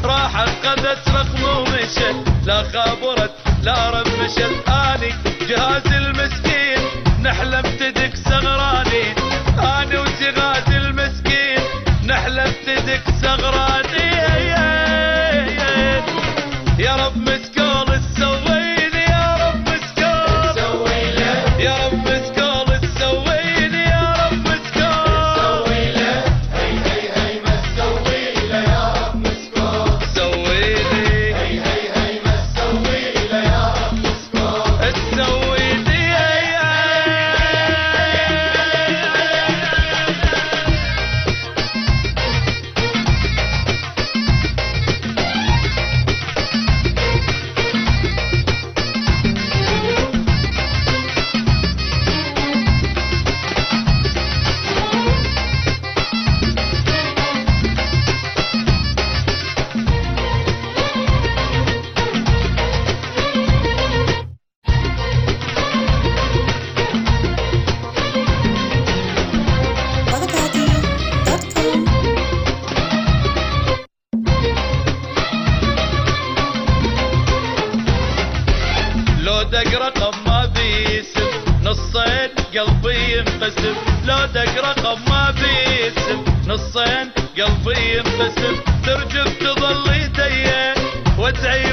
راحت خذت رقم ومشت، لا خابرت لا رمشت. اني جهاز المسكين نحلم تدك سغرانين، اني وجهاز المسكين نحلم تدك سغرانين. يا رب مسكول تسويلي، يا رب مسكول تسويلي، يا رب مسكول تسويلي، يا رب مسكول تسويلي. هي هي هي ما تسويلي يا رب مسكول تسويلي، هي هي هي ما تسويلي يا رب مسكول تسويلي. لو دق رقم ما بيسم نصين قلبي ينقسم، لو دق رقم ما بيسم نصين قلبي ينقسم. ترجف تظل يديه وتعيد